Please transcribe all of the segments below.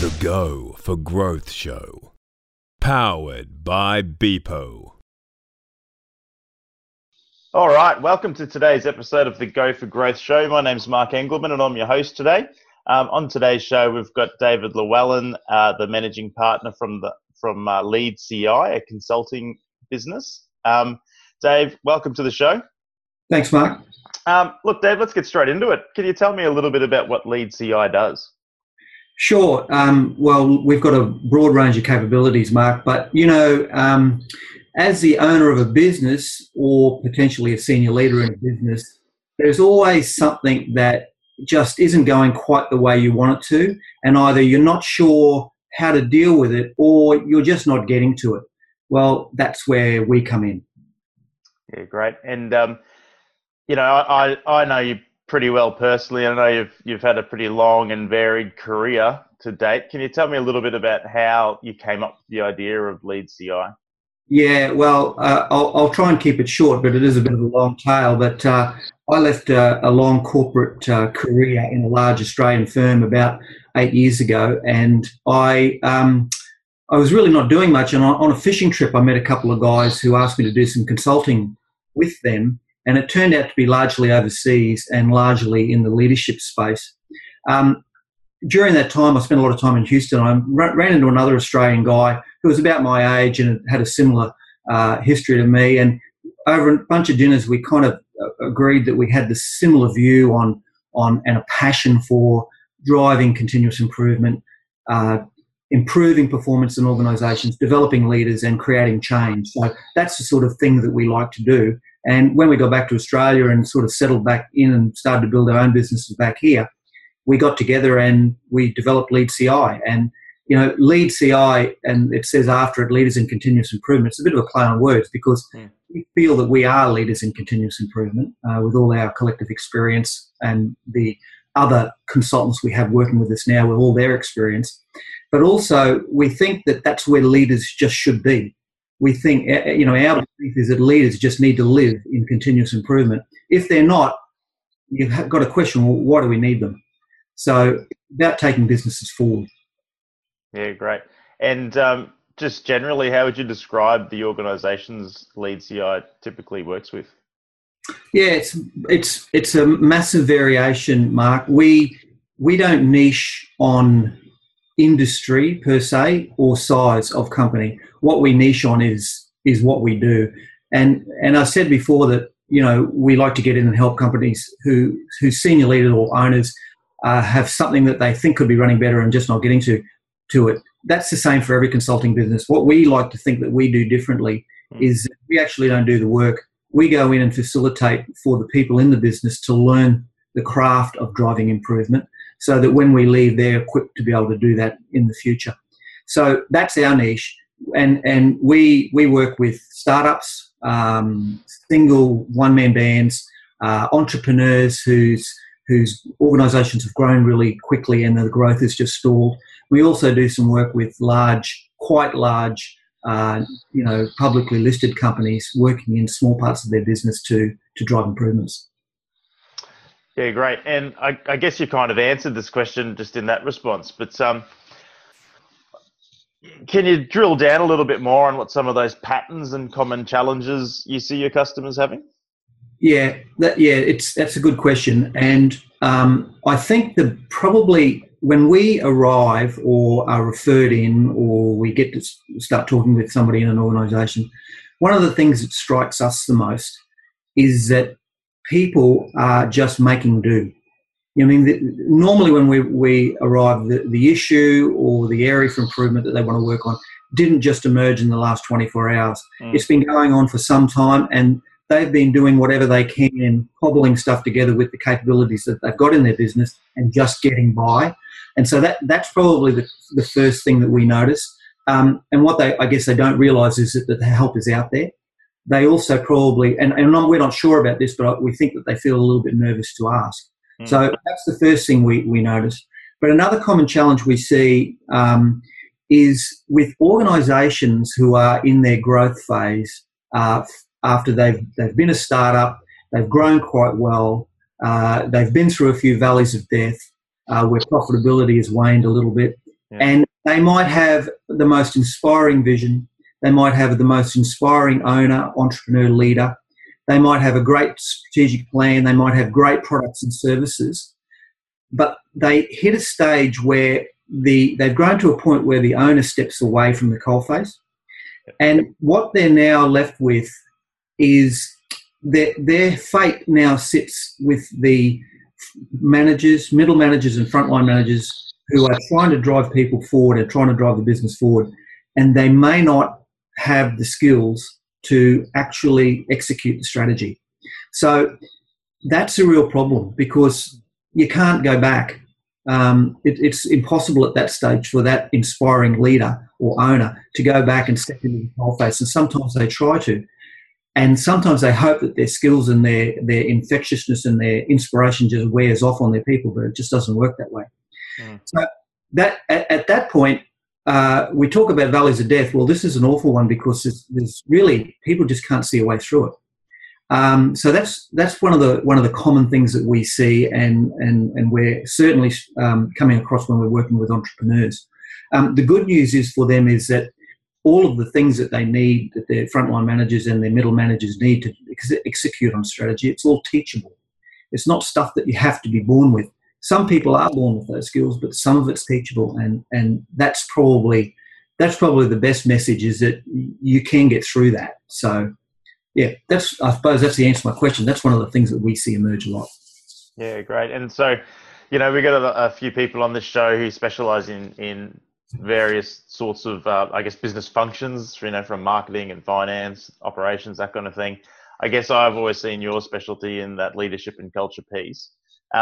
The Go for Growth Show. Powered by Beepo. All right, welcome to today's episode of the Go for Growth Show. My name's Mark Engelman and I'm your host today. On today's show, we've got David Llewellyn, the managing partner from Lead CI, a consulting business. Dave, welcome to the show. Thanks, Mark. Look, Dave, let's get straight into it. Can you tell me a little bit about what Lead CI does? Sure. Well, we've got a broad range of capabilities, Mark, but, as the owner of a business or potentially a senior leader in a business, there's always something that just isn't going quite the way you want it to, and either you're not sure how to deal with it or you're just not getting to it. Well, that's where we come in. Yeah, great. And, I know you pretty well personally. I know you've had a pretty long and varied career to date. Can you tell me a little bit about how you came up with the idea of Lead CI? Yeah, well, I'll try and keep it short, but it is a bit of a long tale. But I left a long corporate career in a large Australian firm about 8 years ago, and I was really not doing much. And on a fishing trip, I met a couple of guys who asked me to do some consulting with them, and it turned out to be largely overseas and largely in the leadership space. During that time, I spent a lot of time in Houston. I ran into another Australian guy who was about my age and had a similar history to me. And over a bunch of dinners, we kind of agreed that we had this similar view on and a passion for driving continuous improvement, improving performance in organisations, developing leaders, and creating change. So that's the sort of thing that we like to do. And when we got back to Australia and sort of settled back in and started to build our own businesses back here, we got together and we developed Lead CI. And, Lead CI, and it says after it, leaders in continuous improvement. It's a bit of a play on words because we feel that we are leaders in continuous improvement with all our collective experience and the other consultants we have working with us now with all their experience. But also we think that that's where leaders just should be. We think, our belief is that leaders just need to live in continuous improvement. If they're not, you've got to question, well, why do we need them? So about taking businesses forward. Yeah, great. And just generally, how would you describe the organisations Lead CI typically works with? Yeah, it's a massive variation, Mark. We don't niche on industry per se or size of company. What we niche on is what we do. And I said before that, we like to get in and help companies whose senior leaders or owners have something that they think could be running better and just not getting to it. That's the same for every consulting business. What we like to think that we do differently is we actually don't do the work. We go in and facilitate for the people in the business to learn the craft of driving improvement so that when we leave, they're equipped to be able to do that in the future. So that's our niche. And we work with startups, single one-man bands, entrepreneurs whose organisations have grown really quickly and the growth is just stalled. We also do some work with quite large, publicly listed companies working in small parts of their business to drive improvements. Yeah, great. And I guess you kind of answered this question just in that response, but can you drill down a little bit more on what some of those patterns and common challenges you see your customers having? Yeah, that's a good question. And I think that probably when we arrive or are referred in or we get to start talking with somebody in an organisation, one of the things that strikes us the most is that people are just making do. Normally when we arrive, the issue or the area for improvement that they want to work on didn't just emerge in the last 24 hours. It's been going on for some time and they've been doing whatever they can and cobbling stuff together with the capabilities that they've got in their business and just getting by. And so that's probably the first thing that we notice. And what I guess they don't realise is that the help is out there. They also probably, and we're not sure about this, but we think that they feel a little bit nervous to ask. So that's the first thing we notice. But another common challenge we see is with organisations who are in their growth phase after they've been a startup, they've grown quite well, they've been through a few valleys of death where profitability has waned a little bit. And they might have the most inspiring vision. They might have the most inspiring owner, entrepreneur, leader. They might have a great strategic plan. They might have great products and services. But they hit a stage where they've grown to a point where the owner steps away from the coalface. And what they're now left with is their fate now sits with the managers, middle managers and frontline managers who are trying to drive people forward and trying to drive the business forward. And they may not have the skills to actually execute the strategy. So that's a real problem because you can't go back. It's impossible at that stage for that inspiring leader or owner to go back and step into the coalface. And sometimes they try to. And sometimes they hope that their skills and their infectiousness and their inspiration just wears off on their people, but it just doesn't work that way. So that at that point, we talk about valleys of death. Well, this is an awful one because there's really people just can't see a way through it. So that's one of the common things that we see, and we're certainly coming across when we're working with entrepreneurs. The good news is for them is that all of the things that they need, that their frontline managers and their middle managers need to execute on strategy, it's all teachable. It's not stuff that you have to be born with. Some people are born with those skills, but some of it's teachable, and that's probably the best message, is that you can get through that. So, yeah, I suppose that's the answer to my question. That's one of the things that we see emerge a lot. Yeah, great. And so, we got a few people on this show who specialise in various sorts of, business functions, from marketing and finance, operations, that kind of thing. I guess I've always seen your specialty in that leadership and culture piece.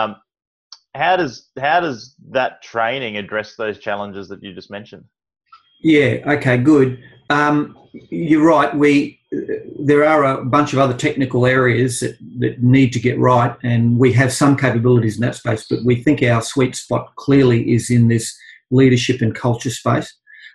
How does that training address those challenges that you just mentioned? Yeah, okay, good. You're right. There are a bunch of other technical areas that need to get right, and we have some capabilities in that space, but we think our sweet spot clearly is in this leadership and culture space,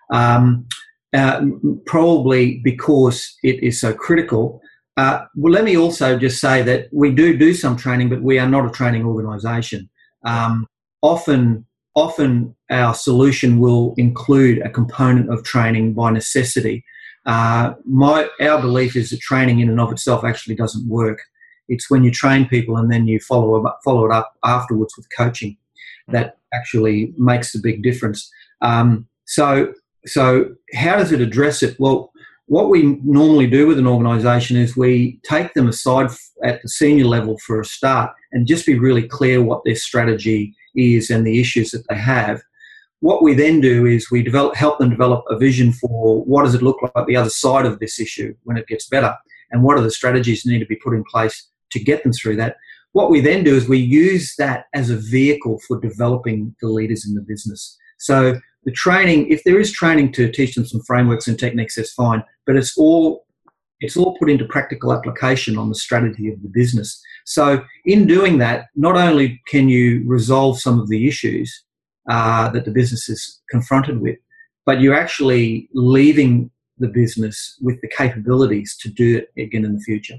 probably because it is so critical. Well, let me also just say that we do some training, but we are not a training organisation. Often our solution will include a component of training by necessity. Our belief is that training in and of itself actually doesn't work. It's when you train people and then you follow it up afterwards with coaching that actually makes a big difference. So how does it address it? Well, what we normally do with an organisation is we take them aside at the senior level for a start and just be really clear what their strategy is and the issues that they have. What we then do is we help them develop a vision for what does it look like the other side of this issue when it gets better, and what are the strategies that need to be put in place to get them through that. What we then do is we use that as a vehicle for developing the leaders in the business. So the training, if there is training to teach them some frameworks and techniques, that's fine, but it's all put into practical application on the strategy of the business. So in doing that, not only can you resolve some of the issues that the business is confronted with, but you're actually leaving the business with the capabilities to do it again in the future.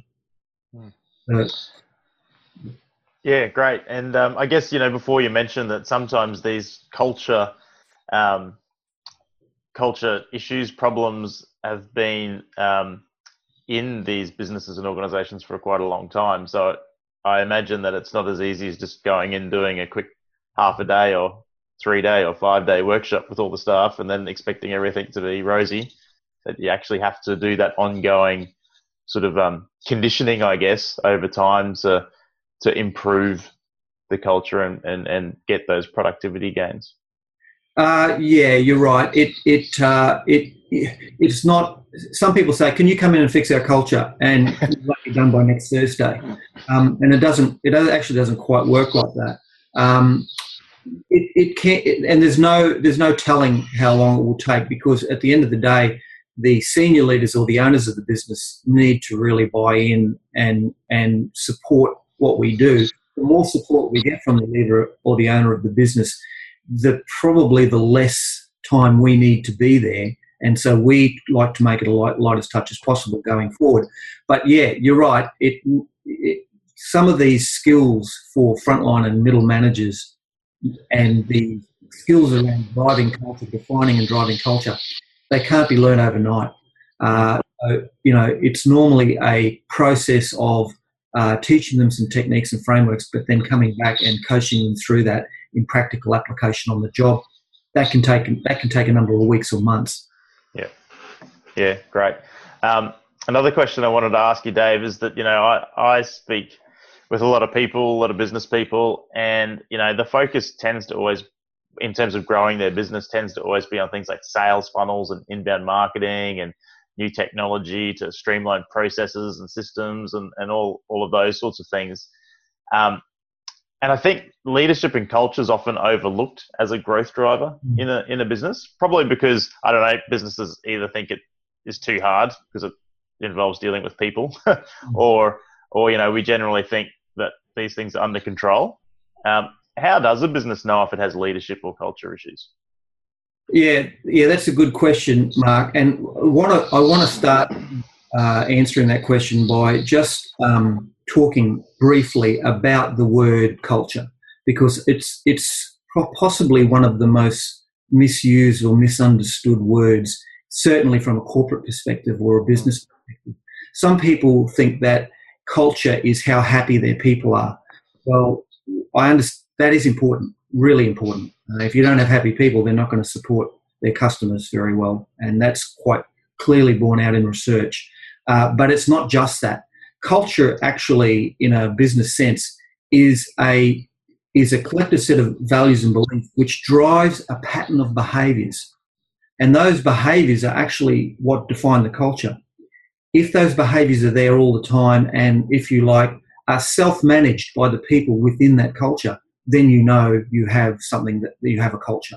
Yeah, great. And I guess, before you mentioned that sometimes these culture issues, problems have been in these businesses and organizations for quite a long time. So I imagine that it's not as easy as just going in, doing a quick half a day or 3-day or 5-day workshop with all the staff and then expecting everything to be rosy. That you actually have to do that ongoing sort of conditioning, I guess, over time to improve the culture and get those productivity gains. Yeah, you're right. It's not. Some people say, "Can you come in and fix our culture?" And it won't be done by next Thursday. And it doesn't. It actually doesn't quite work like that. It can't. And there's no telling how long it will take, because at the end of the day, the senior leaders or the owners of the business need to really buy in and support what we do. The more support we get from the leader or the owner of the business, probably the less time we need to be there. And so we like to make it a light as touch as possible going forward. But yeah, you're right. Some of these skills for frontline and middle managers and the skills around driving culture, defining and driving culture, they can't be learned overnight. It's normally a process of teaching them some techniques and frameworks, but then coming back and coaching them through that in practical application on the job. That can take a number of weeks or months. Yeah, great. Another question I wanted to ask you, Dave, is that I speak with a lot of people, a lot of business people, and the focus tends to always, in terms of growing their business, tends to always be on things like sales funnels and inbound marketing and new technology to streamline processes and systems and all of those sorts of things. And I think leadership and culture is often overlooked as a growth driver in a business, probably because, I don't know, businesses either think it is too hard because it involves dealing with people or we generally think that these things are under control. How does a business know if it has leadership or culture issues? Yeah, that's a good question, Mark. And I want to start answering that question by just talking briefly about the word culture, because it's possibly one of the most misused or misunderstood words, certainly from a corporate perspective or a business perspective. Some people think that culture is how happy their people are. Well, I understand that is important, really important. If you don't have happy people, they're not going to support their customers very well, and that's quite clearly borne out in research. But it's not just that. Culture, actually, in a business sense, is a collective set of values and beliefs which drives a pattern of behaviours, and those behaviours are actually what define the culture. If those behaviours are there all the time, and if you like, are self-managed by the people within that culture, then you have something, that you have a culture.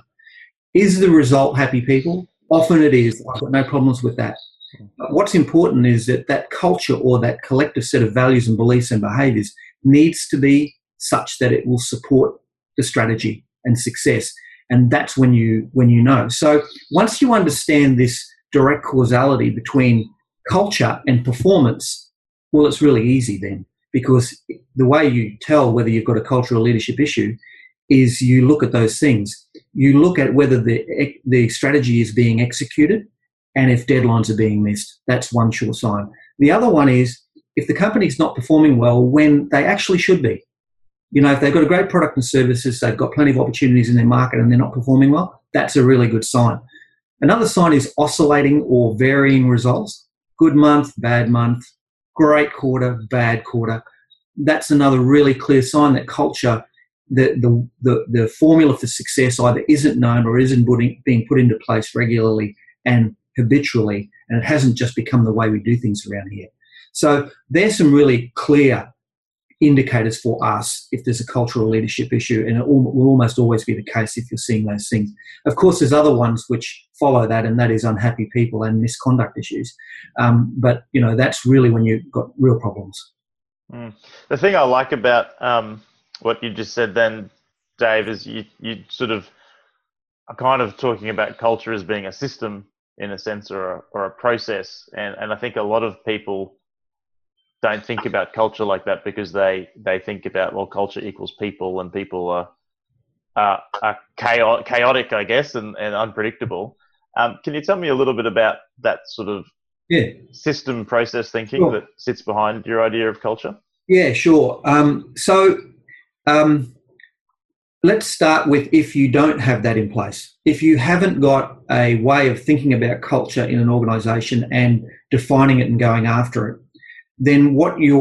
Is the result happy people? Often it is. I've got no problems with that. But what's important is that culture, or that collective set of values and beliefs and behaviours, needs to be such that it will support the strategy and success. And that's when you know. So once you understand this direct causality between culture and performance, well, it's really easy then. Because the way you tell whether you've got a cultural leadership issue is you look at those things. You look at whether the strategy is being executed and if deadlines are being missed. That's one sure sign. The other one is if the company's not performing well when they actually should be. If they've got a great product and services, they've got plenty of opportunities in their market and they're not performing well, that's a really good sign. Another sign is oscillating or varying results. Good month, bad month. Great quarter, bad quarter. That's another really clear sign that culture, the formula for success either isn't known or isn't being put into place regularly and habitually, and it hasn't just become the way we do things around here. So there's some really clear indicators for us if there's a cultural leadership issue, and it will almost always be the case if you're seeing those things. Of course, there's other ones which follow that, and that is unhappy people and misconduct issues. But that's really when you've got real problems. The thing I like about what you just said then, Dave, is you sort of are kind of talking about culture as being a system in a sense, or a process, and I think a lot of people don't think about culture like that because they think about, well, culture equals people, and people are chaotic, I guess, and unpredictable. Can you tell me a little bit about that sort of system process thinking that sits behind your idea of culture? Yeah, sure. Let's start with if you don't have that in place. If you haven't got a way of thinking about culture in an organisation and defining it and going after it, then what you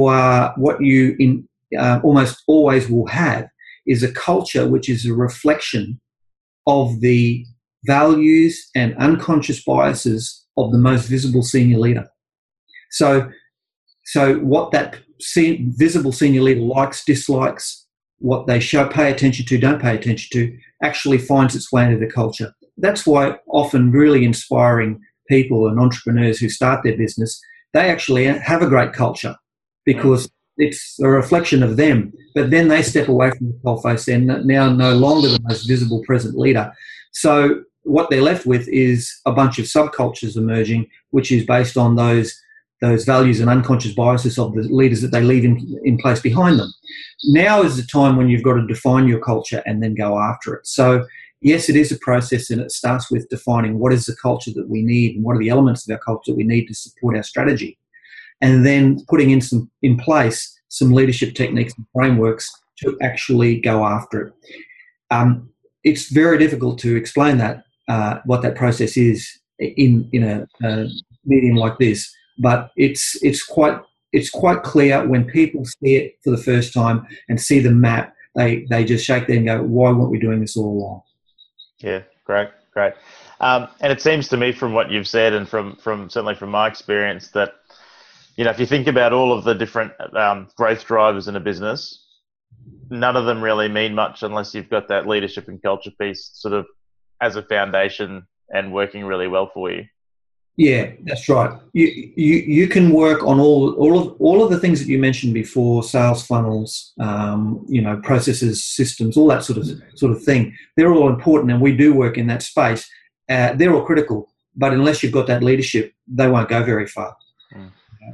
almost always will have is a culture which is a reflection of the values and unconscious biases of the most visible senior leader. So what that visible senior leader likes, dislikes, what they pay attention to, don't pay attention to, actually finds its way into the culture. That's why often really inspiring people and entrepreneurs who start their business, they actually have a great culture because it's a reflection of them. But then they step away from the coalface. They're now no longer the most visible present leader. So what they're left with is a bunch of subcultures emerging, which is based on those values and unconscious biases of the leaders that they leave in place behind them. Now is the time when you've got to define your culture and then go after it. So yes, it is a process, and it starts with defining what is the culture that we need and what are the elements of our culture that we need to support our strategy, and then putting in place some leadership techniques and frameworks to actually go after it. It's very difficult to explain that what that process is in a medium like this, but it's quite clear when people see it for the first time and see the map. They just shake their head and go, "Why weren't we doing this all along?" Yeah, great. And it seems to me from what you've said and from certainly from my experience that, if you think about all of the different growth drivers in a business, none of them really mean much unless you've got that leadership and culture piece sort of as a foundation and working really well for you. Yeah, that's right. You can work on all of the things that you mentioned before: sales funnels, processes, systems, all that sort of thing. They're all important, and we do work in that space. They're all critical, but unless you've got that leadership, they won't go very far. Mm.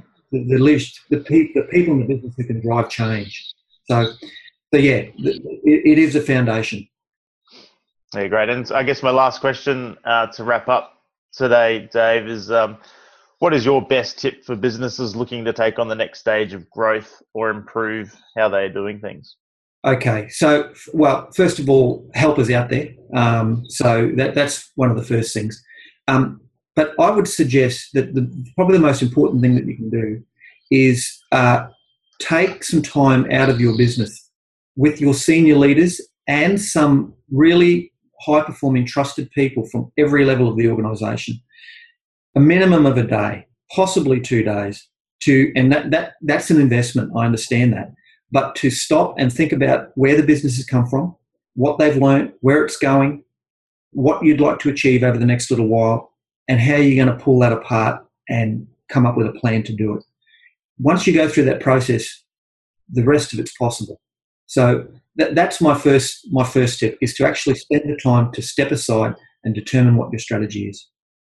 The people in the business who can drive change. So yeah, it is a foundation. Yeah, great. And I guess my last question to wrap up today, Dave, is what is your best tip for businesses looking to take on the next stage of growth or improve how they're doing things? Okay, so, first of all, help is out there. So that's one of the first things. But I would suggest that probably the most important thing that you can do is take some time out of your business with your senior leaders and some really high-performing, trusted people from every level of the organisation. A minimum of a day, possibly 2 days, and that's an investment. I understand that, but to stop and think about where the business has come from, what they've learned, where it's going, what you'd like to achieve over the next little while, and how you're going to pull that apart and come up with a plan to do it. Once you go through that process, the rest of it's possible. So that's my first tip, is to actually spend the time to step aside and determine what your strategy is.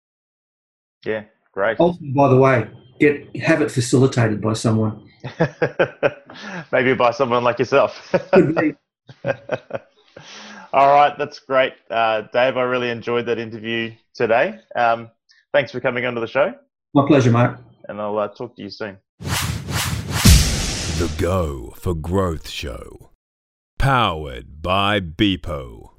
Yeah, great. Also, by the way, have it facilitated by someone. Maybe by someone like yourself. Could be. All right, that's great. Dave, I really enjoyed that interview today. Thanks for coming onto the show. My pleasure, Mark. And I'll talk to you soon. The Go for Growth Show. Powered by Beepo.